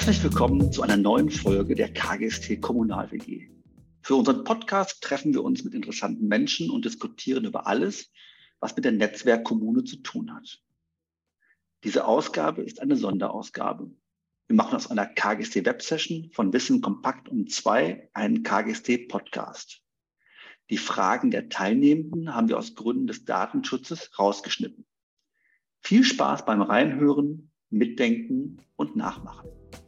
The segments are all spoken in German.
Herzlich willkommen zu einer neuen Folge der KGST Kommunal WG. Für unseren Podcast treffen wir uns mit interessanten Menschen und diskutieren über alles, was mit der Netzwerkkommune zu tun hat. Diese Ausgabe ist eine Sonderausgabe. Wir machen aus einer KGST Websession von Wissen kompakt um 2 einen KGST Podcast. Die Fragen der Teilnehmenden haben wir aus Gründen des Datenschutzes rausgeschnitten. Viel Spaß beim Reinhören, Mitdenken und Nachmachen.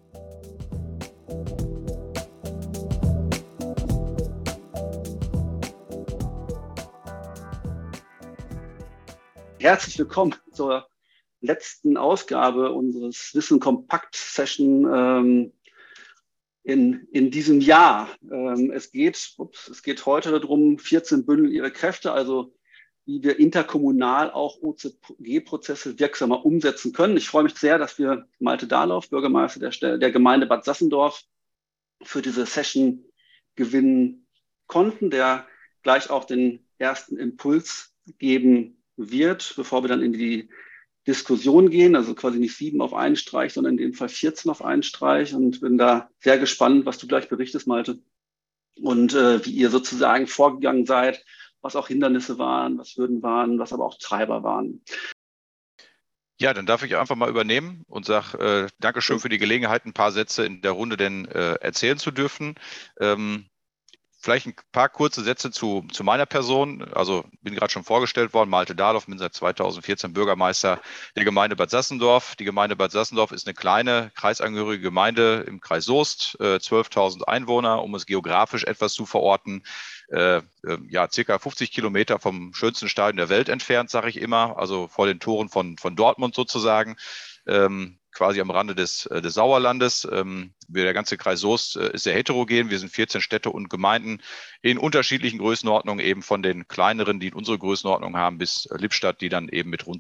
Herzlich willkommen zur letzten Ausgabe unseres Wissen Kompakt Session in diesem Jahr. Es geht heute darum, 14 Bündel ihre Kräfte, also wie wir interkommunal auch OZG-Prozesse wirksamer umsetzen können. Ich freue mich sehr, dass wir Malte Dahlhoff, Bürgermeister der Gemeinde Bad Sassendorf, für diese Session gewinnen konnten, der gleich auch den ersten Impuls geben wird, bevor wir dann in die Diskussion gehen, also quasi nicht 7 auf einen Streich, sondern in dem Fall 14 auf einen Streich, und bin da sehr gespannt, was du gleich berichtest, Malte, und wie ihr sozusagen vorgegangen seid, was auch Hindernisse waren, was Hürden waren, was aber auch Treiber waren. Ja, dann darf ich einfach mal übernehmen und sage Dankeschön für die Gelegenheit, ein paar Sätze in der Runde denn erzählen zu dürfen. Vielleicht ein paar kurze Sätze zu meiner Person. Also bin gerade schon vorgestellt worden, Malte Dahlhoff, bin seit 2014 Bürgermeister der Gemeinde Bad Sassendorf. Die Gemeinde Bad Sassendorf ist eine kleine kreisangehörige Gemeinde im Kreis Soest, 12.000 Einwohner, um es geografisch etwas zu verorten. Circa 50 Kilometer vom schönsten Stadion der Welt entfernt, sage ich immer, also vor den Toren von Dortmund sozusagen. Quasi am Rande des Sauerlandes. Der ganze Kreis Soest ist sehr heterogen. Wir sind 14 Städte und Gemeinden in unterschiedlichen Größenordnungen, eben von den kleineren, die unsere Größenordnung haben, bis Lippstadt, die dann eben mit rund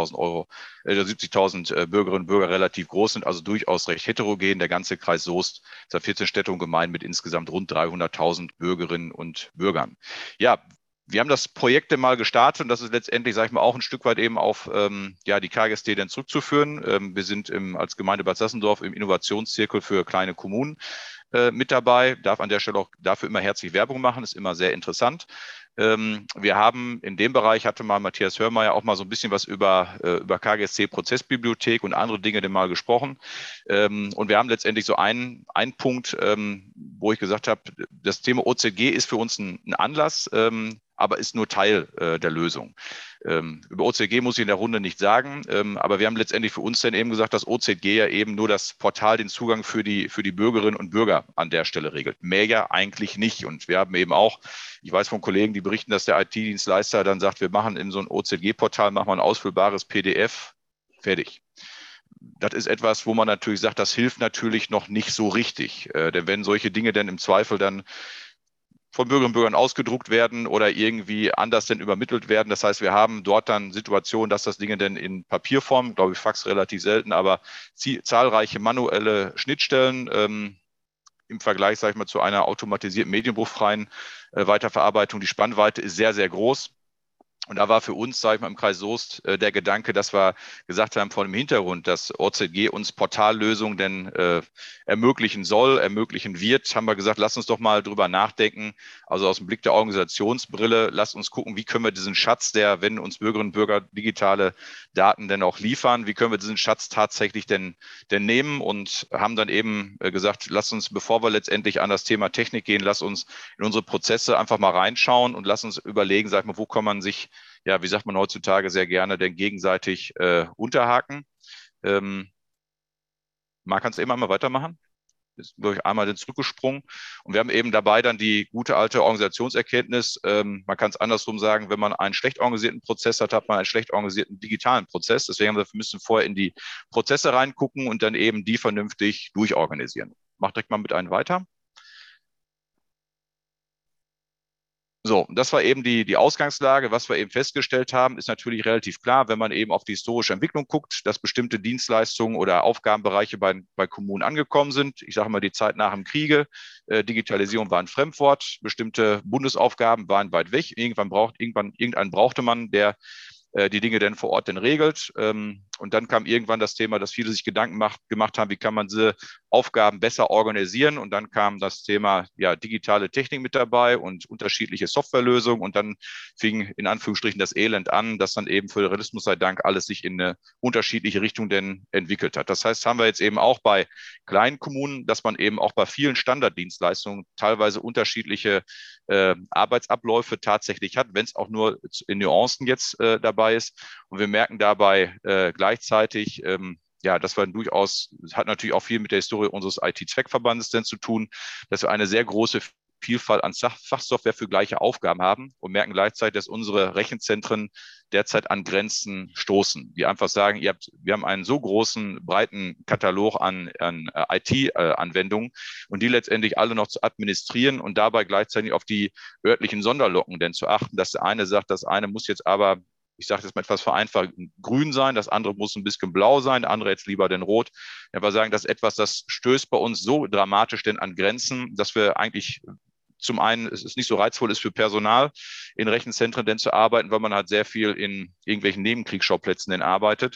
70.000 Bürgerinnen und Bürger relativ groß sind, also durchaus recht heterogen. Der ganze Kreis Soest ist 14 Städte und Gemeinden mit insgesamt rund 300.000 Bürgerinnen und Bürgern. Ja, wir haben das Projekt mal gestartet und das ist letztendlich, sage ich mal, auch ein Stück weit eben auf die KGST dann zurückzuführen. Wir sind als Gemeinde Bad Sassendorf im Innovationszirkel für kleine Kommunen mit dabei. Darf an der Stelle auch dafür immer herzlich Werbung machen, ist immer sehr interessant. Wir haben in dem Bereich, hatte mal Matthias Hörmeier auch mal so ein bisschen was über KGST Prozessbibliothek und andere Dinge denn mal gesprochen. Und wir haben letztendlich so einen Punkt, wo ich gesagt habe, das Thema OZG ist für uns ein Anlass, aber ist nur Teil der Lösung. Über OZG muss ich in der Runde nicht sagen, aber wir haben letztendlich für uns dann eben gesagt, dass OZG ja eben nur das Portal den Zugang für die Bürgerinnen und Bürger an der Stelle regelt. Mehr ja eigentlich nicht. Und wir haben eben auch, ich weiß von Kollegen, die berichten, dass der IT-Dienstleister dann sagt, wir machen in so ein OZG-Portal, machen wir ein ausfüllbares PDF, fertig. Das ist etwas, wo man natürlich sagt, das hilft natürlich noch nicht so richtig. Denn wenn solche Dinge dann im Zweifel dann von Bürgerinnen und Bürgern ausgedruckt werden oder irgendwie anders denn übermittelt werden. Das heißt, wir haben dort dann Situationen, dass das Ding dann in Papierform, glaube ich, Fax relativ selten, aber zahlreiche manuelle Schnittstellen im Vergleich, sage ich mal, zu einer automatisierten medienbruchfreien Weiterverarbeitung. Die Spannweite ist sehr, sehr groß. Und da war für uns, sage ich mal, im Kreis Soest der Gedanke, dass wir gesagt haben, vor dem Hintergrund, dass OZG uns Portallösungen denn ermöglichen wird, haben wir gesagt, lass uns doch mal drüber nachdenken, also aus dem Blick der Organisationsbrille, lasst uns gucken, wie können wir diesen Schatz, wenn uns Bürgerinnen und Bürger digitale Daten denn auch liefern, wie können wir diesen Schatz tatsächlich denn nehmen, und haben dann eben gesagt, lass uns, bevor wir letztendlich an das Thema Technik gehen, lass uns in unsere Prozesse einfach mal reinschauen und lass uns überlegen, sag ich mal, wo kann man sich, ja, wie sagt man heutzutage sehr gerne, denn gegenseitig unterhaken. Marc, kannst du eben einmal weitermachen? Ist durch einmal den zurückgesprungen. Und wir haben eben dabei dann die gute alte Organisationserkenntnis. Man kann es andersrum sagen, wenn man einen schlecht organisierten Prozess hat, hat man einen schlecht organisierten digitalen Prozess. Deswegen haben wir müssen vorher in die Prozesse reingucken und dann eben die vernünftig durchorganisieren. Mach direkt mal mit einem weiter. So, das war eben die Ausgangslage. Was wir eben festgestellt haben, ist natürlich relativ klar, wenn man eben auf die historische Entwicklung guckt, dass bestimmte Dienstleistungen oder Aufgabenbereiche bei Kommunen angekommen sind. Ich sage mal, die Zeit nach dem Kriege, Digitalisierung war ein Fremdwort, bestimmte Bundesaufgaben waren weit weg. Irgendeinen brauchte man, der die Dinge denn vor Ort denn regelt. Und dann kam irgendwann das Thema, dass viele sich Gedanken gemacht haben, wie kann man diese Aufgaben besser organisieren. Und dann kam das Thema digitale Technik mit dabei und unterschiedliche Softwarelösungen. Und dann fing in Anführungsstrichen das Elend an, dass dann eben Föderalismus sei Dank alles sich in eine unterschiedliche Richtung denn entwickelt hat. Das heißt, haben wir jetzt eben auch bei kleinen Kommunen, dass man eben auch bei vielen Standarddienstleistungen teilweise unterschiedliche Arbeitsabläufe tatsächlich hat, wenn es auch nur in Nuancen jetzt dabei ist. Und wir merken dabei gleichzeitig, dass wir durchaus, hat natürlich auch viel mit der Historie unseres IT-Zweckverbandes denn zu tun, dass wir eine sehr große Vielfalt an Fachsoftware für gleiche Aufgaben haben und merken gleichzeitig, dass unsere Rechenzentren derzeit an Grenzen stoßen. Die einfach sagen, wir haben einen so großen, breiten Katalog an IT-Anwendungen und die letztendlich alle noch zu administrieren und dabei gleichzeitig auf die örtlichen Sonderlocken denn zu achten, dass der eine sagt, das eine muss jetzt aber, ich sage das mal etwas vereinfacht, grün sein, das andere muss ein bisschen blau sein, der andere jetzt lieber denn rot. Wir sagen, das ist etwas, das stößt bei uns so dramatisch denn an Grenzen, dass wir eigentlich zum einen es nicht so reizvoll ist für Personal in Rechenzentren denn zu arbeiten, weil man halt sehr viel in irgendwelchen Nebenkriegsschauplätzen denn arbeitet.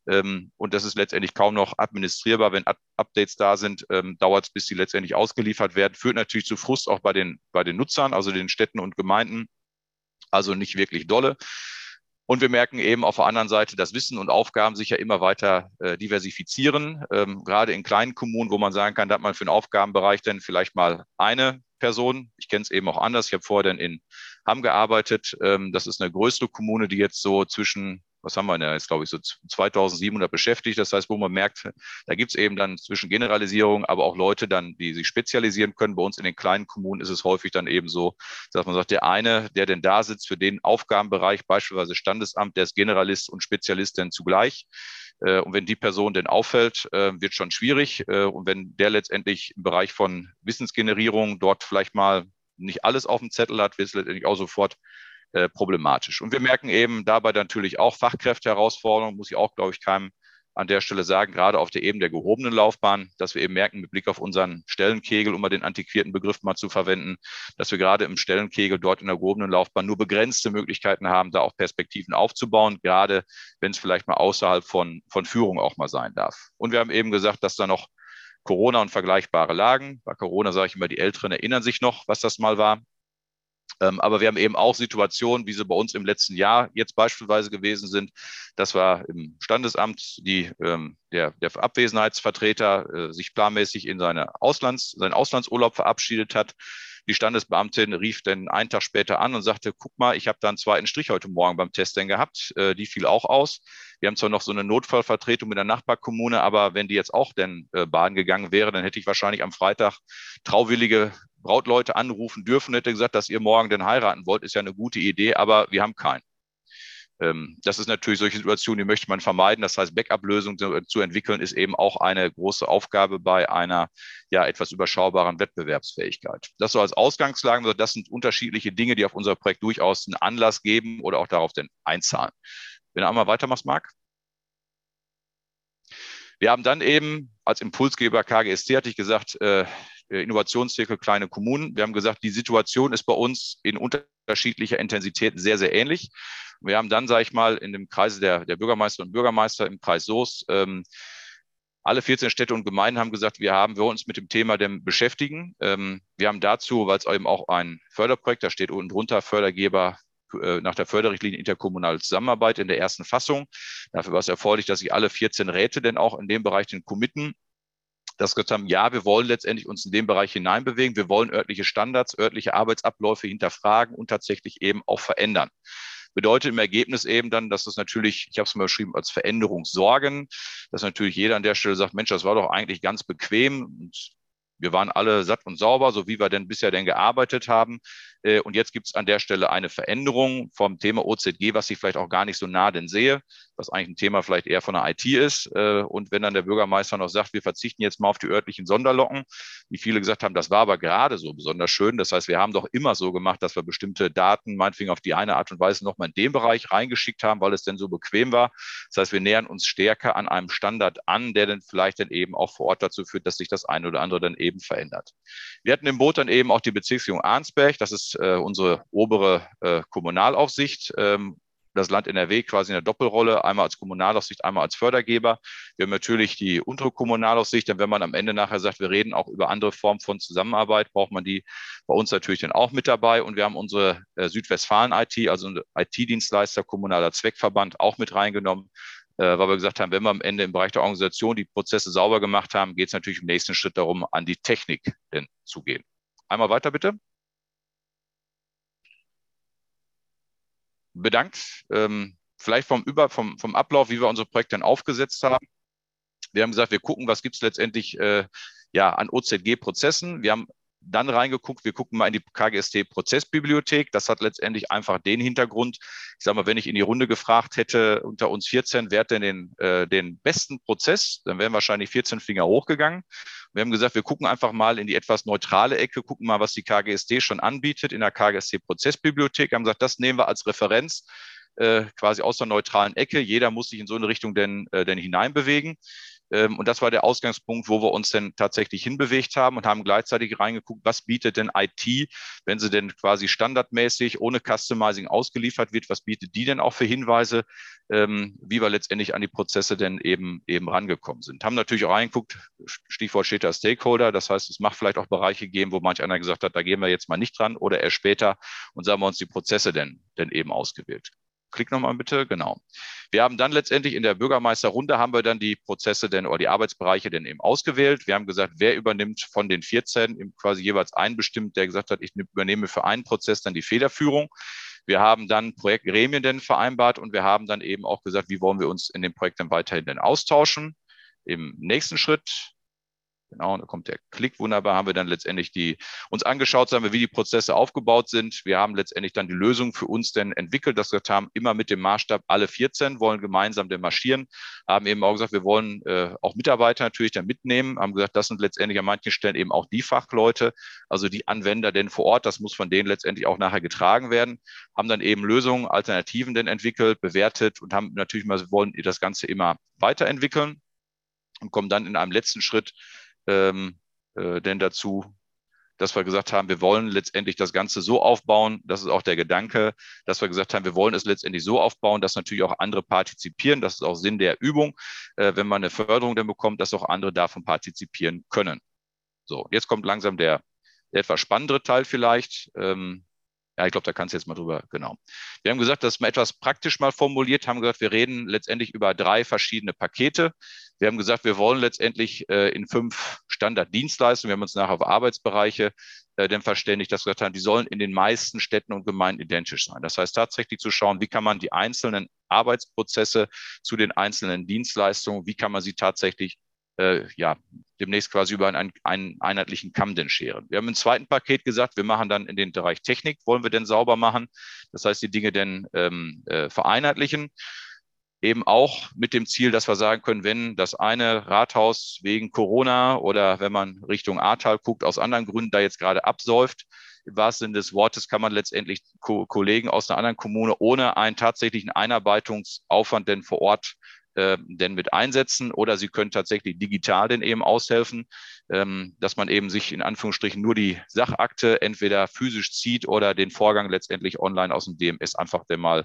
Und das ist letztendlich kaum noch administrierbar. Wenn Updates da sind, dauert es, bis sie letztendlich ausgeliefert werden. Führt natürlich zu Frust auch bei den Nutzern, also den Städten und Gemeinden. Also nicht wirklich dolle. Und wir merken eben auf der anderen Seite, dass Wissen und Aufgaben sich ja immer weiter diversifizieren. Gerade in kleinen Kommunen, wo man sagen kann, da hat man für einen Aufgabenbereich dann vielleicht mal eine Person. Ich kenne es eben auch anders. Ich habe vorher dann in Hamm gearbeitet. Das ist eine größere Kommune, die jetzt so zwischen, was haben wir denn jetzt, glaube ich, so 2700 beschäftigt. Das heißt, wo man merkt, da gibt es eben dann zwischen Generalisierung, aber auch Leute dann, die sich spezialisieren können. Bei uns in den kleinen Kommunen ist es häufig dann eben so, dass man sagt, der eine, der denn da sitzt für den Aufgabenbereich, beispielsweise Standesamt, der ist Generalist und Spezialist dann zugleich. Und wenn die Person denn auffällt, wird schon schwierig. Und wenn der letztendlich im Bereich von Wissensgenerierung dort vielleicht mal nicht alles auf dem Zettel hat, wird es letztendlich auch sofort problematisch. Und wir merken eben dabei natürlich auch Fachkräfteherausforderungen, muss ich auch, glaube ich, keinem an der Stelle sagen, gerade auf der Ebene der gehobenen Laufbahn, dass wir eben merken, mit Blick auf unseren Stellenkegel, um mal den antiquierten Begriff mal zu verwenden, dass wir gerade im Stellenkegel dort in der gehobenen Laufbahn nur begrenzte Möglichkeiten haben, da auch Perspektiven aufzubauen, gerade wenn es vielleicht mal außerhalb von Führung auch mal sein darf. Und wir haben eben gesagt, dass da noch Corona und vergleichbare Lagen, bei Corona sage ich immer, die Älteren erinnern sich noch, was das mal war. Aber wir haben eben auch Situationen, wie sie bei uns im letzten Jahr jetzt beispielsweise gewesen sind, dass wir im Standesamt der Abwesenheitsvertreter sich planmäßig in seinen Auslandsurlaub verabschiedet hat. Die Standesbeamtin rief dann einen Tag später an und sagte, guck mal, ich habe da einen zweiten Strich heute Morgen beim Test denn gehabt. Die fiel auch aus. Wir haben zwar noch so eine Notfallvertretung in der Nachbarkommune, aber wenn die jetzt auch denn baden gegangen wäre, dann hätte ich wahrscheinlich am Freitag trauwillige Brautleute anrufen dürfen, hätte gesagt, dass ihr morgen denn heiraten wollt, ist ja eine gute Idee, aber wir haben keinen. Das ist natürlich solche Situationen, die möchte man vermeiden. Das heißt, Backup-Lösungen zu entwickeln, ist eben auch eine große Aufgabe bei einer etwas überschaubaren Wettbewerbsfähigkeit. Das so als Ausgangslage, das sind unterschiedliche Dinge, die auf unser Projekt durchaus einen Anlass geben oder auch darauf denn einzahlen. Wenn du einmal weitermachst, Marc. Wir haben dann eben als Impulsgeber KGST, hatte ich gesagt, Innovationszirkel kleine Kommunen. Wir haben gesagt, die Situation ist bei uns in unterschiedlicher Intensität sehr, sehr ähnlich. Wir haben dann, sage ich mal, in dem Kreise der Bürgermeister und Bürgermeister im Kreis Soest alle 14 Städte und Gemeinden haben gesagt, wir wollen uns mit dem Thema denn beschäftigen. Wir haben dazu, weil es eben auch ein Förderprojekt, da steht unten drunter Fördergeber nach der Förderrichtlinie interkommunale Zusammenarbeit in der ersten Fassung. Dafür war es erforderlich, dass sich alle 14 Räte denn auch in dem Bereich den committen, dass gesagt haben, ja, wir wollen letztendlich uns in den Bereich hineinbewegen. Wir wollen örtliche Standards, örtliche Arbeitsabläufe hinterfragen und tatsächlich eben auch verändern. Bedeutet im Ergebnis eben dann, dass das natürlich, ich habe es mal beschrieben, als Veränderungssorgen, dass natürlich jeder an der Stelle sagt, Mensch, das war doch eigentlich ganz bequem und wir waren alle satt und sauber, so wie wir denn bisher denn gearbeitet haben. Und jetzt gibt es an der Stelle eine Veränderung vom Thema OZG, was ich vielleicht auch gar nicht so nah denn sehe, was eigentlich ein Thema vielleicht eher von der IT ist. Und wenn dann der Bürgermeister noch sagt, wir verzichten jetzt mal auf die örtlichen Sonderlocken, wie viele gesagt haben, das war aber gerade so besonders schön. Das heißt, wir haben doch immer so gemacht, dass wir bestimmte Daten meinetwegen auf die eine Art und Weise nochmal in den Bereich reingeschickt haben, weil es denn so bequem war. Das heißt, wir nähern uns stärker an einem Standard an, der dann vielleicht dann eben auch vor Ort dazu führt, dass sich das eine oder andere dann eben verändert. Wir hatten im Boot dann eben auch die Bezirksregierung Arnsberg. Das ist unsere obere Kommunalaufsicht. das Land NRW quasi in der Doppelrolle, einmal als Kommunalaufsicht, einmal als Fördergeber. Wir haben natürlich die untere Kommunalaufsicht, denn wenn man am Ende nachher sagt, wir reden auch über andere Formen von Zusammenarbeit, braucht man die bei uns natürlich dann auch mit dabei. Und wir haben unsere Südwestfalen-IT, also IT-Dienstleister, kommunaler Zweckverband, auch mit reingenommen, weil wir gesagt haben, wenn wir am Ende im Bereich der Organisation die Prozesse sauber gemacht haben, geht es natürlich im nächsten Schritt darum, an die Technik denn zu gehen. Einmal weiter, bitte. Bedankt. Vielleicht vom Ablauf, wie wir unsere Projekte dann aufgesetzt haben. Wir haben gesagt, wir gucken, was gibt es letztendlich an OZG-Prozessen. Wir haben dann reingeguckt, wir gucken mal in die KGST-Prozessbibliothek. Das hat letztendlich einfach den Hintergrund, ich sage mal, wenn ich in die Runde gefragt hätte, unter uns 14, wer hat denn den besten Prozess, dann wären wahrscheinlich 14 Finger hochgegangen. Wir haben gesagt, wir gucken einfach mal in die etwas neutrale Ecke, gucken mal, was die KGST schon anbietet in der KGST-Prozessbibliothek. Haben gesagt, das nehmen wir als Referenz quasi aus der neutralen Ecke. Jeder muss sich in so eine Richtung denn hineinbewegen. Und das war der Ausgangspunkt, wo wir uns denn tatsächlich hinbewegt haben und haben gleichzeitig reingeguckt, was bietet denn IT, wenn sie denn quasi standardmäßig ohne Customizing ausgeliefert wird, was bietet die denn auch für Hinweise, wie wir letztendlich an die Prozesse denn eben rangekommen sind. Haben natürlich auch reingeguckt, Stichwort steht da Stakeholder, das heißt, es macht vielleicht auch Bereiche geben, wo manch einer gesagt hat, da gehen wir jetzt mal nicht dran oder erst später und sagen wir uns die Prozesse denn eben ausgewählt. Klick nochmal bitte, genau. Wir haben dann letztendlich in der Bürgermeisterrunde haben wir dann die Prozesse denn oder die Arbeitsbereiche denn eben ausgewählt. Wir haben gesagt, wer übernimmt von den 14 quasi jeweils einen bestimmt, der gesagt hat, ich übernehme für einen Prozess dann die Federführung. Wir haben dann Projektgremien denn vereinbart und wir haben dann eben auch gesagt, wie wollen wir uns in dem Projekt dann weiterhin denn austauschen. Im nächsten Schritt, genau, da kommt der Klick, wunderbar, haben wir dann letztendlich uns angeschaut, sagen wir, wie die Prozesse aufgebaut sind. Wir haben letztendlich dann die Lösung für uns denn entwickelt, dass wir haben, immer mit dem Maßstab, alle 14 wollen gemeinsam denn marschieren, haben eben auch gesagt, wir wollen auch Mitarbeiter natürlich dann mitnehmen, haben gesagt, das sind letztendlich an manchen Stellen eben auch die Fachleute, also die Anwender denn vor Ort, das muss von denen letztendlich auch nachher getragen werden, haben dann eben Lösungen, Alternativen denn entwickelt, bewertet und haben natürlich mal, wollen das Ganze immer weiterentwickeln und kommen dann in einem letzten Schritt denn dazu, dass wir gesagt haben, wir wollen letztendlich das Ganze so aufbauen, das ist auch der Gedanke, dass wir gesagt haben, wir wollen es letztendlich so aufbauen, dass natürlich auch andere partizipieren, das ist auch Sinn der Übung, wenn man eine Förderung dann bekommt, dass auch andere davon partizipieren können. So, jetzt kommt langsam der etwas spannendere Teil vielleicht. Ja, ich glaube, da kannst du jetzt mal drüber, genau. Wir haben gesagt, das ist mal etwas praktisch mal formuliert, haben gesagt, wir reden letztendlich über 3 verschiedene Pakete. Wir haben gesagt, wir wollen letztendlich in 5 Standarddienstleistungen, wir haben uns nachher auf Arbeitsbereiche denn verständigt, dass wir gesagt haben, die sollen in den meisten Städten und Gemeinden identisch sein. Das heißt tatsächlich zu schauen, wie kann man die einzelnen Arbeitsprozesse zu den einzelnen Dienstleistungen, wie kann man sie tatsächlich demnächst quasi über einen einheitlichen Kamm denn scheren. Wir haben im zweiten Paket gesagt, wir machen dann in den Bereich Technik, wollen wir denn sauber machen. Das heißt, die Dinge denn vereinheitlichen. Eben auch mit dem Ziel, dass wir sagen können, wenn das eine Rathaus wegen Corona oder wenn man Richtung Ahrtal guckt, aus anderen Gründen da jetzt gerade absäuft, im wahrsten Sinne des Wortes kann man letztendlich Kollegen aus einer anderen Kommune ohne einen tatsächlichen Einarbeitungsaufwand denn vor Ort denn mit einsetzen oder sie können tatsächlich digital denn eben aushelfen, dass man eben sich in Anführungsstrichen nur die Sachakte entweder physisch zieht oder den Vorgang letztendlich online aus dem DMS einfach der mal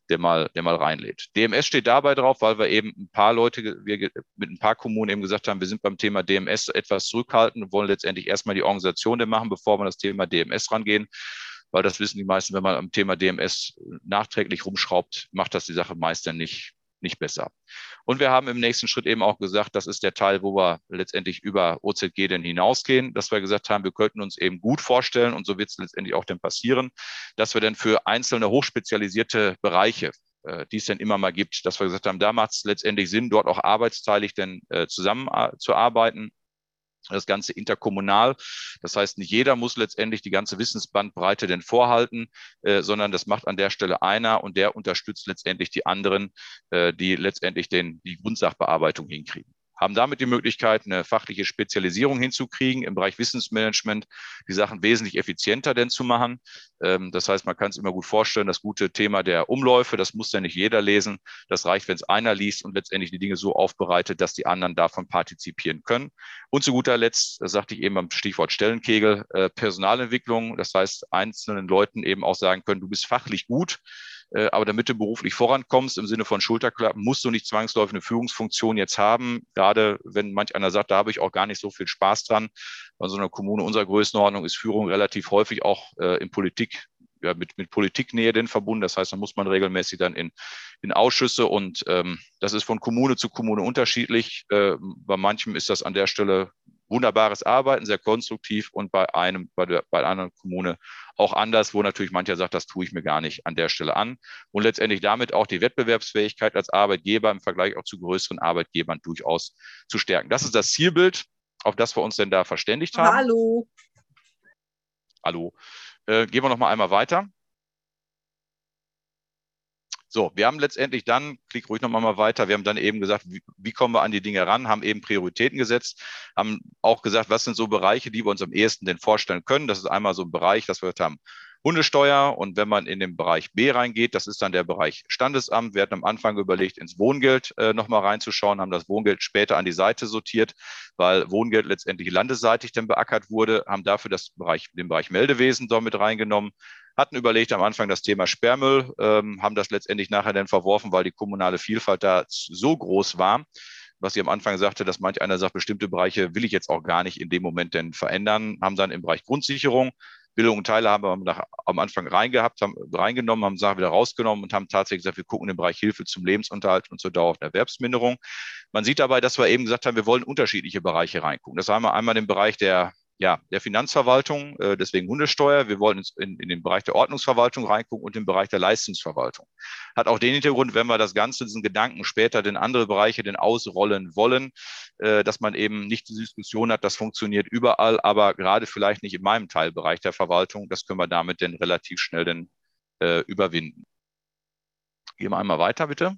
reinlädt. DMS steht dabei drauf, weil wir eben ein paar Leute, wir mit ein paar Kommunen eben gesagt haben, wir sind beim Thema DMS etwas zurückhaltend und wollen letztendlich erstmal die Organisation denn machen, bevor wir das Thema DMS rangehen, weil das wissen die meisten, wenn man am Thema DMS nachträglich rumschraubt, macht das die Sache meist dann nicht besser. Und wir haben im nächsten Schritt eben auch gesagt, das ist der Teil, wo wir letztendlich über OZG denn hinausgehen, dass wir gesagt haben, wir könnten uns eben gut vorstellen, und so wird es letztendlich auch dann passieren, dass wir dann für einzelne hochspezialisierte Bereiche, die es dann immer mal gibt, dass wir gesagt haben, da macht es letztendlich Sinn, dort auch arbeitsteilig denn zusammenzuarbeiten. Das Ganze interkommunal. Das heißt, nicht jeder muss letztendlich die ganze Wissensbandbreite denn vorhalten, sondern das macht an der Stelle einer und der unterstützt letztendlich die anderen, die letztendlich die Grundsachbearbeitung hinkriegen. Haben damit die Möglichkeit, eine fachliche Spezialisierung hinzukriegen, im Bereich Wissensmanagement die Sachen wesentlich effizienter denn zu machen. Das heißt, man kann es immer gut vorstellen, das gute Thema der Umläufe, das muss ja nicht jeder lesen. Das reicht, wenn es einer liest und letztendlich die Dinge so aufbereitet, dass die anderen davon partizipieren können. Und zu guter Letzt, das sagte ich eben beim Stichwort Stellenkegel, Personalentwicklung. Das heißt, einzelnen Leuten eben auch sagen können, du bist fachlich gut, Aber damit du beruflich vorankommst im Sinne von Schulterklappen, musst du nicht zwangsläufig eine Führungsfunktion jetzt haben. Gerade wenn manch einer sagt, da habe ich auch gar nicht so viel Spaß dran. Bei so einer Kommune unserer Größenordnung ist Führung relativ häufig auch in Politik, ja, mit Politiknähe denn verbunden. Das heißt, da muss man regelmäßig dann in Ausschüsse und das ist von Kommune zu Kommune unterschiedlich. Bei manchem ist das an der Stelle wunderbares Arbeiten, sehr konstruktiv und bei einer anderen Kommune auch anders, wo natürlich mancher sagt, das tue ich mir gar nicht an der Stelle an und letztendlich damit auch die Wettbewerbsfähigkeit als Arbeitgeber im Vergleich auch zu größeren Arbeitgebern durchaus zu stärken. Das ist das Zielbild, auf das wir uns denn da verständigt haben. Hallo. Hallo. Gehen wir noch mal einmal weiter. So, wir haben letztendlich dann, klick ruhig nochmal mal weiter, wir haben dann eben gesagt, wie kommen wir an die Dinge ran, haben eben Prioritäten gesetzt, haben auch gesagt, was sind so Bereiche, die wir uns am ehesten denn vorstellen können. Das ist einmal so ein Bereich, dass wir gesagt haben, Hundesteuer und wenn man in den Bereich B reingeht, das ist dann der Bereich Standesamt. Wir hatten am Anfang überlegt, ins Wohngeld nochmal reinzuschauen, haben das Wohngeld später an die Seite sortiert, weil Wohngeld letztendlich landesseitig dann beackert wurde, haben dafür den Bereich Meldewesen dort mit reingenommen, hatten überlegt am Anfang das Thema Sperrmüll, haben das letztendlich nachher dann verworfen, weil die kommunale Vielfalt da so groß war, was ich am Anfang sagte, dass manch einer sagt, bestimmte Bereiche will ich jetzt auch gar nicht in dem Moment denn verändern, haben dann im Bereich Grundsicherung, Bildung und Teilhabe haben wir am Anfang reingenommen, haben Sachen wieder rausgenommen und haben tatsächlich gesagt, wir gucken im Bereich Hilfe zum Lebensunterhalt und zur dauerhaften Erwerbsminderung. Man sieht dabei, dass wir eben gesagt haben, wir wollen unterschiedliche Bereiche reingucken. Das haben wir einmal den Bereich der Finanzverwaltung, deswegen Hundesteuer. Wir wollen in den Bereich der Ordnungsverwaltung reingucken und den Bereich der Leistungsverwaltung. Hat auch den Hintergrund, wenn wir das Ganze, diesen Gedanken später in andere Bereiche denn ausrollen wollen, dass man eben nicht die Diskussion hat, das funktioniert überall, aber gerade vielleicht nicht in meinem Teilbereich der Verwaltung. Das können wir damit dann relativ schnell dann überwinden. Gehen wir einmal weiter, bitte.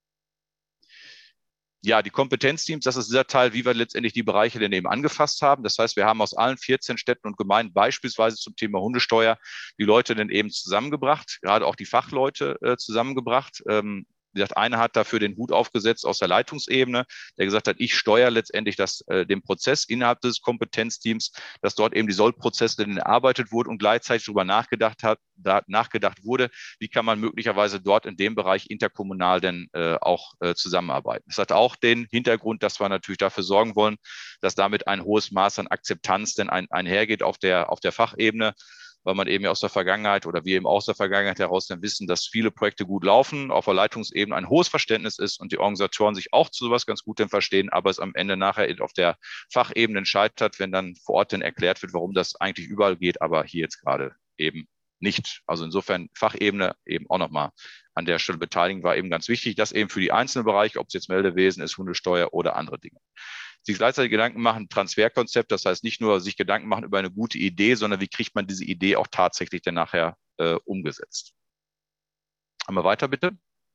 Ja, die Kompetenzteams, das ist dieser Teil, wie wir letztendlich die Bereiche denn eben angefasst haben. Das heißt, wir haben aus allen 14 Städten und Gemeinden beispielsweise zum Thema Hundesteuer die Leute dann eben zusammengebracht, gerade auch die Fachleute zusammengebracht. Wie gesagt, einer hat dafür den Hut aufgesetzt aus der Leitungsebene, der gesagt hat, ich steuere letztendlich den Prozess innerhalb des Kompetenzteams, dass dort eben die Sollprozesse erarbeitet wurden und gleichzeitig darüber nachgedacht wurde, wie kann man möglicherweise dort in dem Bereich interkommunal denn auch zusammenarbeiten. Das hat auch den Hintergrund, dass wir natürlich dafür sorgen wollen, dass damit ein hohes Maß an Akzeptanz denn einhergeht auf der Fachebene, weil man eben aus der Vergangenheit oder wir eben aus der Vergangenheit heraus dann wissen, dass viele Projekte gut laufen, auf der Leitungsebene ein hohes Verständnis ist und die Organisatoren sich auch zu sowas ganz gut dann verstehen, aber es am Ende nachher auf der Fachebene scheitert, wenn dann vor Ort dann erklärt wird, warum das eigentlich überall geht, aber hier jetzt gerade eben nicht. Also insofern Fachebene eben auch nochmal an der Stelle beteiligen war eben ganz wichtig, dass eben für die einzelnen Bereiche, ob es jetzt Meldewesen ist, Hundesteuer oder andere Dinge, sich gleichzeitig Gedanken machen, Transferkonzept, das heißt nicht nur sich Gedanken machen über eine gute Idee, sondern wie kriegt man diese Idee auch tatsächlich dann nachher umgesetzt. Einmal weiter, bitte.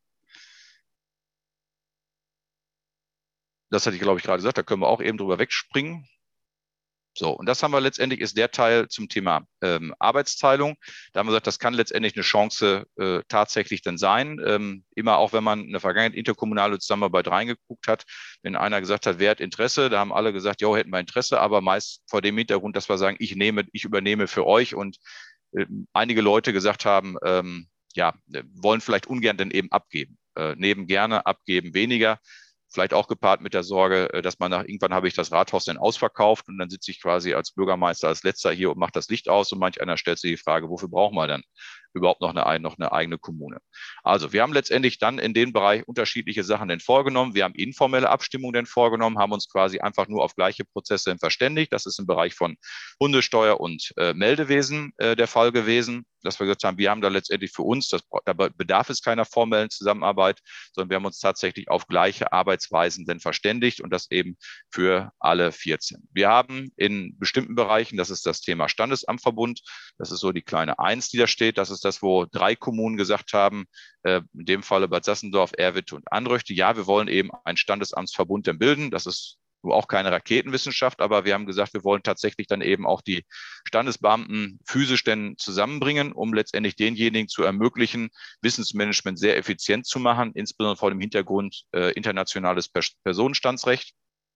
Das hatte ich, glaube ich, gerade gesagt, da können wir auch eben drüber wegspringen. So, und das haben wir letztendlich, ist der Teil zum Thema Arbeitsteilung. Da haben wir gesagt, das kann letztendlich eine Chance tatsächlich dann sein. Immer auch, wenn man in der Vergangenheit interkommunale Zusammenarbeit reingeguckt hat, wenn einer gesagt hat, wer hat Interesse, da haben alle gesagt, ja, hätten wir Interesse, aber meist vor dem Hintergrund, dass wir sagen, ich übernehme für euch und einige Leute gesagt haben, wollen vielleicht ungern dann eben abgeben. Nehmen gerne, abgeben weniger. Vielleicht auch gepaart mit der Sorge, dass irgendwann habe ich das Rathaus dann ausverkauft und dann sitze ich quasi als Bürgermeister, als Letzter hier und mache das Licht aus und manch einer stellt sich die Frage, wofür brauchen wir dann überhaupt noch eine eigene Kommune? Also wir haben letztendlich dann in dem Bereich unterschiedliche Sachen denn vorgenommen. Wir haben informelle Abstimmungen denn vorgenommen, haben uns quasi einfach nur auf gleiche Prozesse denn verständigt. Das ist im Bereich von Hundesteuer und Meldewesen der Fall gewesen, dass wir gesagt haben, wir haben da letztendlich für uns, da bedarf es keiner formellen Zusammenarbeit, sondern wir haben uns tatsächlich auf gleiche Arbeitsweisen denn verständigt und das eben für alle 14. Wir haben in bestimmten Bereichen, das ist das Thema Standesamtverbund, das ist so die kleine 1, die da steht, das ist das, wo 3 Kommunen gesagt haben, in dem Falle Bad Sassendorf, Erwitte und Anröchte, ja, wir wollen eben einen Standesamtsverbund denn bilden, das ist nur auch keine Raketenwissenschaft, aber wir haben gesagt, wir wollen tatsächlich dann eben auch die Standesbeamten physisch denn zusammenbringen, um letztendlich denjenigen zu ermöglichen, Wissensmanagement sehr effizient zu machen, insbesondere vor dem Hintergrund internationales Personenstandsrecht.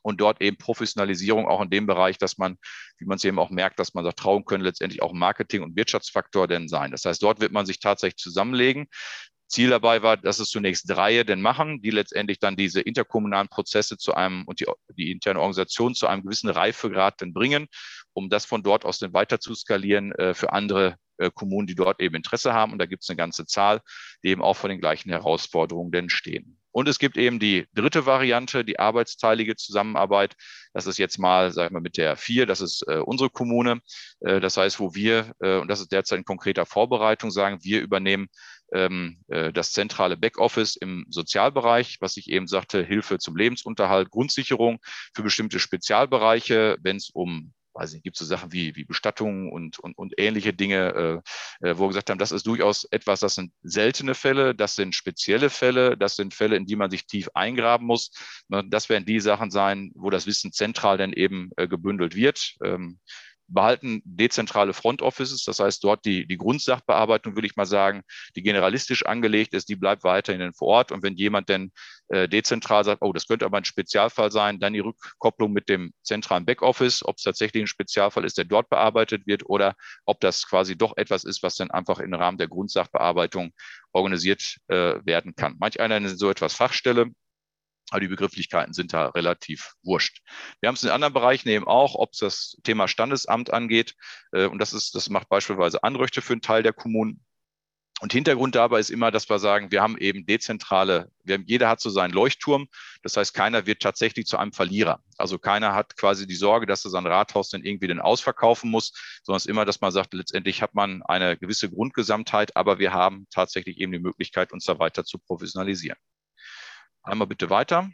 und dort eben Professionalisierung auch in dem Bereich, dass man, wie man es eben auch merkt, dass man sagt, Trauen können letztendlich auch Marketing- und Wirtschaftsfaktor denn sein. Das heißt, dort wird man sich tatsächlich zusammenlegen. Ziel dabei war, dass es zunächst 3 denn machen, die letztendlich dann diese interkommunalen Prozesse zu einem und die interne Organisation zu einem gewissen Reifegrad dann bringen, um das von dort aus dann weiter zu skalieren für andere Kommunen, die dort eben Interesse haben. Und da gibt es eine ganze Zahl, die eben auch vor den gleichen Herausforderungen denn stehen. Und es gibt eben die dritte Variante, die arbeitsteilige Zusammenarbeit. Das ist jetzt mal, sagen wir mit der 4, das ist unsere Kommune. Das heißt, wo wir, und das ist derzeit in konkreter Vorbereitung, sagen, wir übernehmen das zentrale Backoffice im Sozialbereich, was ich eben sagte, Hilfe zum Lebensunterhalt, Grundsicherung für bestimmte Spezialbereiche, wenn es um, weiß nicht, gibt es so Sachen wie Bestattungen und ähnliche Dinge, wo wir gesagt haben, das ist durchaus etwas, das sind seltene Fälle, das sind spezielle Fälle, das sind Fälle, in die man sich tief eingraben muss. Das werden die Sachen sein, wo das Wissen zentral dann eben gebündelt wird. Behalten dezentrale Front Offices, das heißt dort die Grundsachbearbeitung, will ich mal sagen, die generalistisch angelegt ist, die bleibt weiterhin vor Ort. Und wenn jemand denn dezentral sagt, oh, das könnte aber ein Spezialfall sein, dann die Rückkopplung mit dem zentralen Backoffice, ob es tatsächlich ein Spezialfall ist, der dort bearbeitet wird oder ob das quasi doch etwas ist, was dann einfach im Rahmen der Grundsachbearbeitung organisiert werden kann. Manch einer nennt so etwas Fachstelle. Aber die Begrifflichkeiten sind da relativ wurscht. Wir haben es in anderen Bereichen eben auch, ob es das Thema Standesamt angeht. Und das macht beispielsweise Anröchte für einen Teil der Kommunen. Und Hintergrund dabei ist immer, dass wir sagen, wir haben eben jeder hat so seinen Leuchtturm. Das heißt, keiner wird tatsächlich zu einem Verlierer. Also keiner hat quasi die Sorge, dass er sein Rathaus dann irgendwie den ausverkaufen muss, sondern es ist immer, dass man sagt, letztendlich hat man eine gewisse Grundgesamtheit, aber wir haben tatsächlich eben die Möglichkeit, uns da weiter zu professionalisieren. Einmal bitte weiter.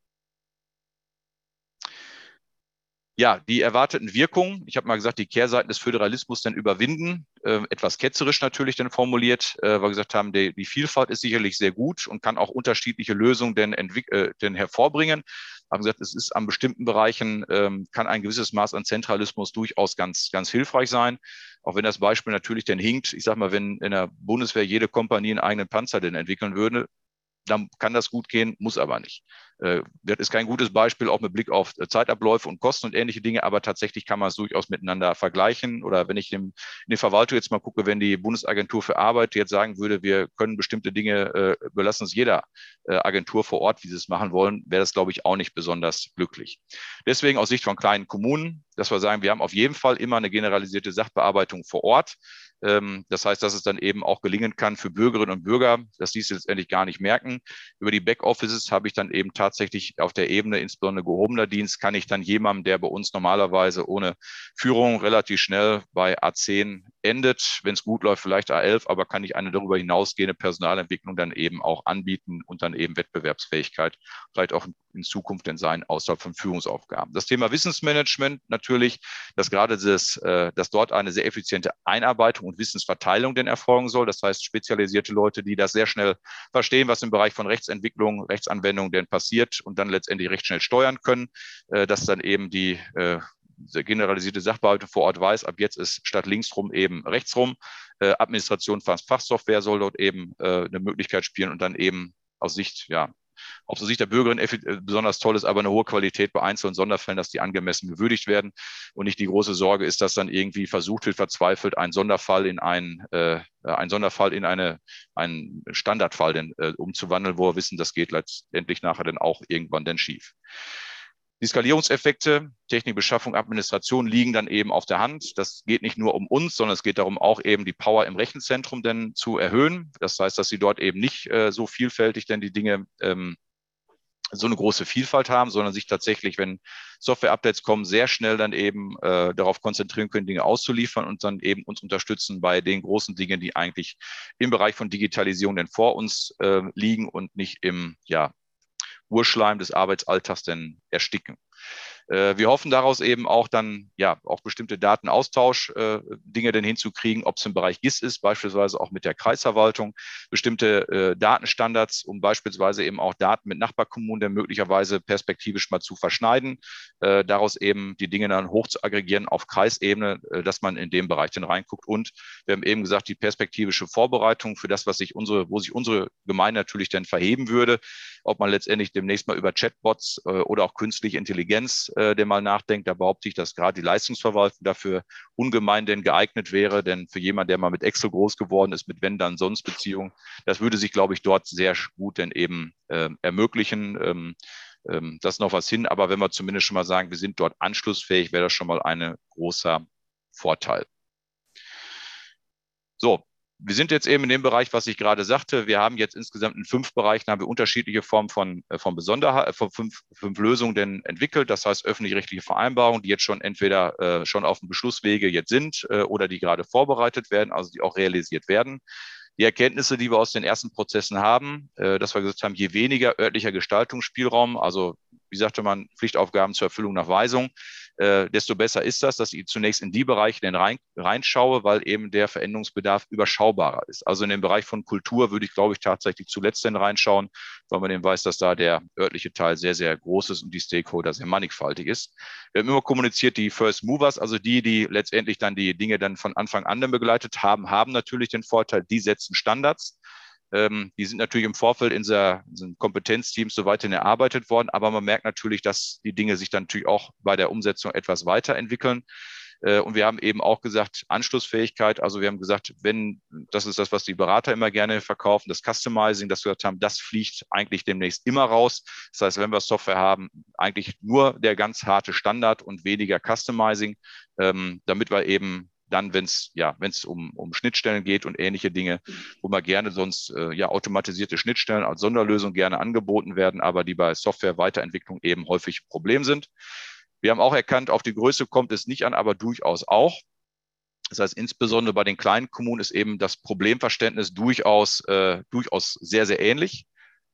Ja, die erwarteten Wirkungen. Ich habe mal gesagt, die Kehrseiten des Föderalismus dann überwinden. Etwas ketzerisch natürlich dann formuliert, weil wir gesagt haben, die Vielfalt ist sicherlich sehr gut und kann auch unterschiedliche Lösungen denn hervorbringen. Haben gesagt, es ist an bestimmten Bereichen, kann ein gewisses Maß an Zentralismus durchaus ganz, ganz hilfreich sein. Auch wenn das Beispiel natürlich dann hinkt. Ich sage mal, wenn in der Bundeswehr jede Kompanie einen eigenen Panzer denn entwickeln würde, dann kann das gut gehen, muss aber nicht. Das ist kein gutes Beispiel, auch mit Blick auf Zeitabläufe und Kosten und ähnliche Dinge, aber tatsächlich kann man es durchaus miteinander vergleichen. Oder wenn ich in die Verwaltung jetzt mal gucke, wenn die Bundesagentur für Arbeit jetzt sagen würde, wir können bestimmte Dinge überlassen es jeder Agentur vor Ort, wie sie es machen wollen, wäre das, glaube ich, auch nicht besonders glücklich. Deswegen aus Sicht von kleinen Kommunen, dass wir sagen, wir haben auf jeden Fall immer eine generalisierte Sachbearbeitung vor Ort. Das heißt, dass es dann eben auch gelingen kann für Bürgerinnen und Bürger, dass die es letztendlich gar nicht merken. Über die Backoffices habe ich dann eben tatsächlich auf der Ebene, insbesondere gehobener Dienst, kann ich dann jemandem, der bei uns normalerweise ohne Führung relativ schnell bei A10 endet, wenn es gut läuft, vielleicht A11, aber kann ich eine darüber hinausgehende Personalentwicklung dann eben auch anbieten und dann eben Wettbewerbsfähigkeit vielleicht auch in Zukunft denn sein außerhalb von Führungsaufgaben. Das Thema Wissensmanagement natürlich, dass gerade dass dort eine sehr effiziente Einarbeitung und Wissensverteilung denn erfolgen soll. Das heißt, spezialisierte Leute, die das sehr schnell verstehen, was im Bereich von Rechtsentwicklung, Rechtsanwendung denn passiert und dann letztendlich recht schnell steuern können, dass dann eben die generalisierte Sachbearbeitung vor Ort weiß, ab jetzt ist statt linksrum eben rechtsrum. Administration Fachsoftware soll dort eben eine Möglichkeit spielen und dann eben aus Sicht, ja, aus Sicht der Bürgerin besonders toll ist, aber eine hohe Qualität bei Einzel- und Sonderfällen, dass die angemessen gewürdigt werden. Und nicht die große Sorge ist, dass dann irgendwie versucht wird, verzweifelt einen Sonderfall in einen Standardfall denn, umzuwandeln, wo wir wissen, das geht letztendlich nachher dann auch irgendwann dann schief. Die Skalierungseffekte, Technik, Beschaffung, Administration liegen dann eben auf der Hand. Das geht nicht nur um uns, sondern es geht darum, auch eben die Power im Rechenzentrum denn zu erhöhen. Das heißt, dass sie dort eben nicht so vielfältig denn die Dinge so eine große Vielfalt haben, sondern sich tatsächlich, wenn Software-Updates kommen, sehr schnell dann eben darauf konzentrieren können, Dinge auszuliefern und dann eben uns unterstützen bei den großen Dingen, die eigentlich im Bereich von Digitalisierung denn vor uns liegen und nicht im Urschleim des Arbeitsalltags denn ersticken. Wir hoffen daraus eben auch dann, auch bestimmte Datenaustausch-Dinge denn hinzukriegen, ob es im Bereich GIS ist, beispielsweise auch mit der Kreisverwaltung, bestimmte Datenstandards, um beispielsweise eben auch Daten mit Nachbarkommunen dann möglicherweise perspektivisch mal zu verschneiden, daraus eben die Dinge dann hoch zu aggregieren auf Kreisebene, dass man in dem Bereich dann reinguckt. Und wir haben eben gesagt, die perspektivische Vorbereitung für das, wo sich unsere Gemeinde natürlich dann verheben würde, ob man letztendlich demnächst mal über Chatbots oder auch künstliche Intelligenz Intelligenz, der mal nachdenkt. Da behaupte ich, dass gerade die Leistungsverwaltung dafür ungemein denn geeignet wäre. Denn für jemanden, der mal mit Excel groß geworden ist, mit Wenn-Dann-Sonst-Beziehungen, das würde sich, glaube ich, dort sehr gut denn eben ermöglichen. Das ist noch was hin. Aber wenn wir zumindest schon mal sagen, wir sind dort anschlussfähig, wäre das schon mal ein großer Vorteil. So, wir sind jetzt eben in dem Bereich, was ich gerade sagte. Wir haben jetzt insgesamt in 5 Bereichen haben wir unterschiedliche Formen von Besonderheiten, von fünf Lösungen denn entwickelt. Das heißt öffentlich-rechtliche Vereinbarungen, die jetzt schon entweder schon auf dem Beschlusswege jetzt sind oder die gerade vorbereitet werden, also die auch realisiert werden. Die Erkenntnisse, die wir aus den ersten Prozessen haben, dass wir gesagt haben, je weniger örtlicher Gestaltungsspielraum, also wie sagte man, Pflichtaufgaben zur Erfüllung nach Weisung, desto besser ist das, dass ich zunächst in die Bereiche reinschaue, weil eben der Veränderungsbedarf überschaubarer ist. Also in den Bereich von Kultur würde ich, glaube ich, tatsächlich zuletzt denn reinschauen, weil man eben weiß, dass da der örtliche Teil sehr, sehr groß ist und die Stakeholder sehr mannigfaltig ist. Wir haben immer kommuniziert, die First Movers, also die letztendlich dann die Dinge dann von Anfang an dann begleitet haben, haben natürlich den Vorteil, die setzen Standards. Die sind natürlich im Vorfeld in diesen Kompetenzteams so weiterhin erarbeitet worden, aber man merkt natürlich, dass die Dinge sich dann natürlich auch bei der Umsetzung etwas weiterentwickeln. Und wir haben eben auch gesagt, Anschlussfähigkeit. Also wir haben gesagt, das ist das, was die Berater immer gerne verkaufen, das Customizing, dass wir gesagt haben, das fliegt eigentlich demnächst immer raus. Das heißt, wenn wir Software haben, eigentlich nur der ganz harte Standard und weniger Customizing, damit wir eben dann, wenn es um Schnittstellen geht und ähnliche Dinge, wo man gerne sonst automatisierte Schnittstellen als Sonderlösung gerne angeboten werden, aber die bei Software-Weiterentwicklung eben häufig ein Problem sind. Wir haben auch erkannt, auf die Größe kommt es nicht an, aber durchaus auch. Das heißt, insbesondere bei den kleinen Kommunen ist eben das Problemverständnis durchaus sehr, sehr ähnlich.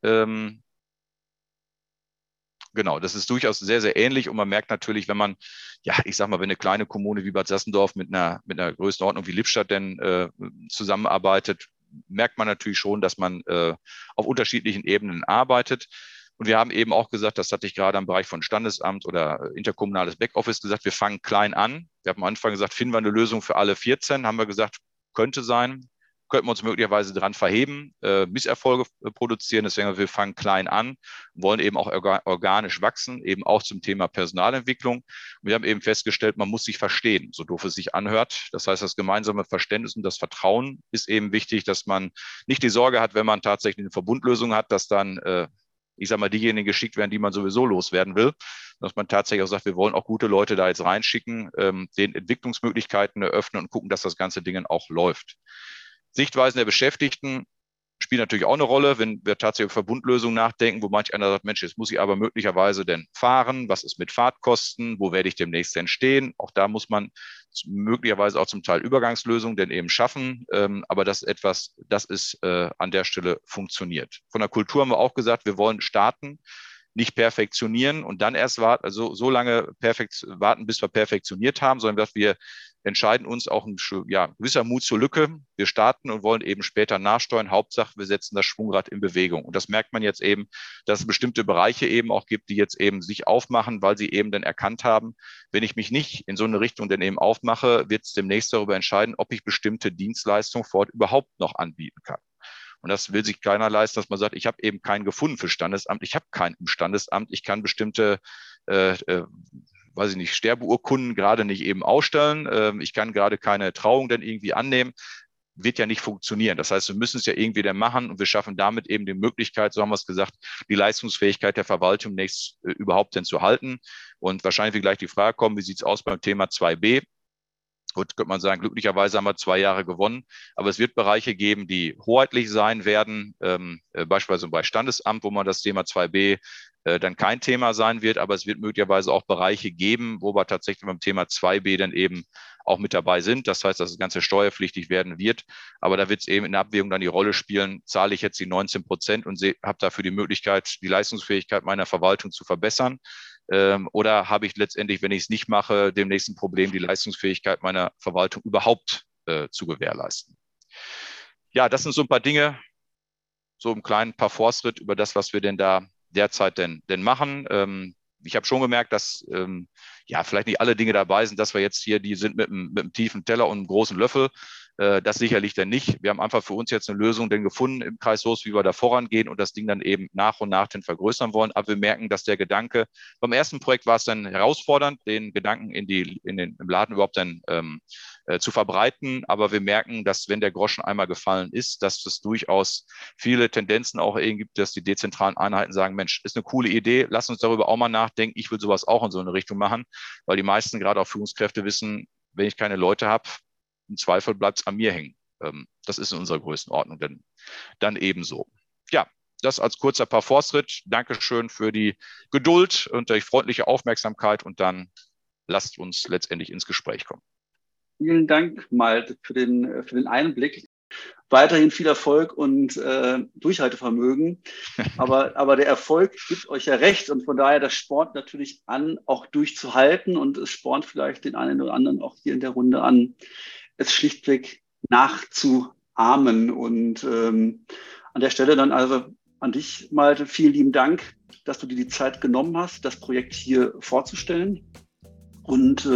Genau, das ist durchaus sehr, sehr ähnlich und man merkt natürlich, wenn man, wenn eine kleine Kommune wie Bad Sassendorf mit einer Größenordnung wie Lippstadt denn zusammenarbeitet, merkt man natürlich schon, dass man auf unterschiedlichen Ebenen arbeitet. Und wir haben eben auch gesagt, das hatte ich gerade im Bereich von Standesamt oder interkommunales Backoffice gesagt, wir fangen klein an. Wir haben am Anfang gesagt, finden wir eine Lösung für alle 14, haben wir gesagt, könnte sein. Könnten wir uns möglicherweise dran verheben, Misserfolge produzieren. Deswegen, wir fangen klein an, wollen eben auch organisch wachsen, eben auch zum Thema Personalentwicklung. Und wir haben eben festgestellt, man muss sich verstehen, so doof es sich anhört. Das heißt, das gemeinsame Verständnis und das Vertrauen ist eben wichtig, dass man nicht die Sorge hat, wenn man tatsächlich eine Verbundlösung hat, dass dann diejenigen geschickt werden, die man sowieso loswerden will, dass man tatsächlich auch sagt, wir wollen auch gute Leute da jetzt reinschicken, den Entwicklungsmöglichkeiten eröffnen und gucken, dass das ganze Ding auch läuft. Sichtweisen der Beschäftigten spielen natürlich auch eine Rolle, wenn wir tatsächlich über Verbundlösungen nachdenken, wo manch einer sagt, Mensch, jetzt muss ich aber möglicherweise denn fahren, was ist mit Fahrtkosten, wo werde ich demnächst denn stehen? Auch da muss man möglicherweise auch zum Teil Übergangslösungen denn eben schaffen, aber das ist etwas, das ist an der Stelle funktioniert. Von der Kultur haben wir auch gesagt, wir wollen starten, nicht perfektionieren und dann erst warten, also so lange warten, bis wir perfektioniert haben, sondern dass wir entscheiden uns auch ein gewisser Mut zur Lücke. Wir starten und wollen eben später nachsteuern. Hauptsache, wir setzen das Schwungrad in Bewegung. Und das merkt man jetzt eben, dass es bestimmte Bereiche eben auch gibt, die jetzt eben sich aufmachen, weil sie eben dann erkannt haben, wenn ich mich nicht in so eine Richtung dann eben aufmache, wird es demnächst darüber entscheiden, ob ich bestimmte Dienstleistungen vor Ort überhaupt noch anbieten kann. Und das will sich keiner leisten, dass man sagt, ich habe eben keinen gefunden für Standesamt, ich habe keinen im Standesamt, ich kann bestimmte Sterbeurkunden gerade nicht eben ausstellen. Ich kann gerade keine Trauung dann irgendwie annehmen. Wird ja nicht funktionieren. Das heißt, wir müssen es ja irgendwie dann machen und wir schaffen damit eben die Möglichkeit, so haben wir es gesagt, die Leistungsfähigkeit der Verwaltung überhaupt denn zu halten. Und wahrscheinlich wird gleich die Frage kommen, wie sieht es aus beim Thema 2b? Gut, könnte man sagen, glücklicherweise haben wir 2 Jahre gewonnen. Aber es wird Bereiche geben, die hoheitlich sein werden, beispielsweise bei Standesamt, wo man das Thema 2b dann kein Thema sein wird. Aber es wird möglicherweise auch Bereiche geben, wo wir tatsächlich beim Thema 2b dann eben auch mit dabei sind. Das heißt, dass das Ganze steuerpflichtig werden wird. Aber da wird es eben in der Abwägung dann die Rolle spielen, zahle ich jetzt die 19% und habe dafür die Möglichkeit, die Leistungsfähigkeit meiner Verwaltung zu verbessern. Oder habe ich letztendlich, wenn ich es nicht mache, demnächst ein Problem, die Leistungsfähigkeit meiner Verwaltung überhaupt zu gewährleisten. Ja, das sind so ein paar Dinge, so im kleinen Parforce-Ritt über das, was wir denn da derzeit denn machen. Ich habe schon gemerkt, dass vielleicht nicht alle Dinge dabei sind, dass wir jetzt hier, die sind mit einem tiefen Teller und einem großen Löffel. Das sicherlich dann nicht. Wir haben einfach für uns jetzt eine Lösung denn gefunden im Kreis Soest, wie wir da vorangehen und das Ding dann eben nach und nach vergrößern wollen. Aber wir merken, dass der Gedanke, beim ersten Projekt war es dann herausfordernd, den Gedanken im Laden überhaupt dann zu verbreiten. Aber wir merken, dass wenn der Groschen einmal gefallen ist, dass es durchaus viele Tendenzen auch eben gibt, dass die dezentralen Einheiten sagen, Mensch, ist eine coole Idee, lass uns darüber auch mal nachdenken. Ich will sowas auch in so eine Richtung machen, weil die meisten, gerade auch Führungskräfte, wissen, wenn ich keine Leute habe, im Zweifel bleibt es an mir hängen. Das ist in unserer Größenordnung dann ebenso. Ja, das als kurzer Parforce-Ritt. Dankeschön für die Geduld und die freundliche Aufmerksamkeit und dann lasst uns letztendlich ins Gespräch kommen. Vielen Dank, Malte, für den Einblick. Weiterhin viel Erfolg und Durchhaltevermögen. Aber der Erfolg gibt euch ja recht und von daher, das spornt natürlich an, auch durchzuhalten und es spornt vielleicht den einen oder anderen auch hier in der Runde an, es schlichtweg nachzuahmen. Und an der Stelle dann also an dich, Malte, vielen lieben Dank, dass du dir die Zeit genommen hast, das Projekt hier vorzustellen. Und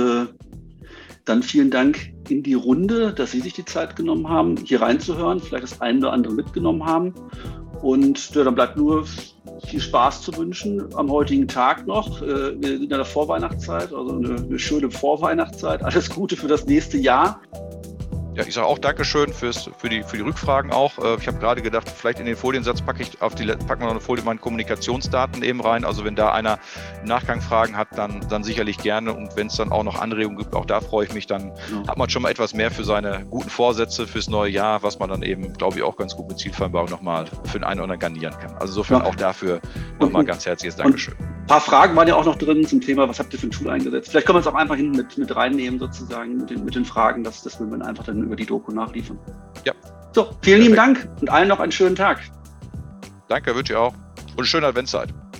dann vielen Dank in die Runde, dass Sie sich die Zeit genommen haben, hier reinzuhören, vielleicht das eine oder andere mitgenommen haben. Und dann bleibt nur viel Spaß zu wünschen am heutigen Tag noch. Wir sind in der Vorweihnachtszeit, also eine schöne Vorweihnachtszeit. Alles Gute für das nächste Jahr. Ja, ich sage auch Dankeschön für die Rückfragen auch. Ich habe gerade gedacht, vielleicht in den Foliensatz packen wir noch eine Folie meine Kommunikationsdaten eben rein. Also wenn da einer im Nachgang Fragen hat, dann sicherlich gerne. Und wenn es dann auch noch Anregungen gibt, auch da freue ich mich, dann hat man schon mal etwas mehr für seine guten Vorsätze fürs neue Jahr, was man dann eben, glaube ich, auch ganz gut mit Zielvereinbarung nochmal für den einen oder anderen garnieren kann. Also insofern auch dafür nochmal ganz herzliches Dankeschön. Ein paar Fragen waren ja auch noch drin zum Thema, was habt ihr für ein Tool eingesetzt? Vielleicht können wir es auch einfach hinten mit reinnehmen, sozusagen, mit den Fragen, dass wir dann einfach dann über die Doku nachliefern. Ja. So, vielen lieben Dank und allen noch einen schönen Tag. Danke, wünsche ich auch. Und eine schöne Adventszeit.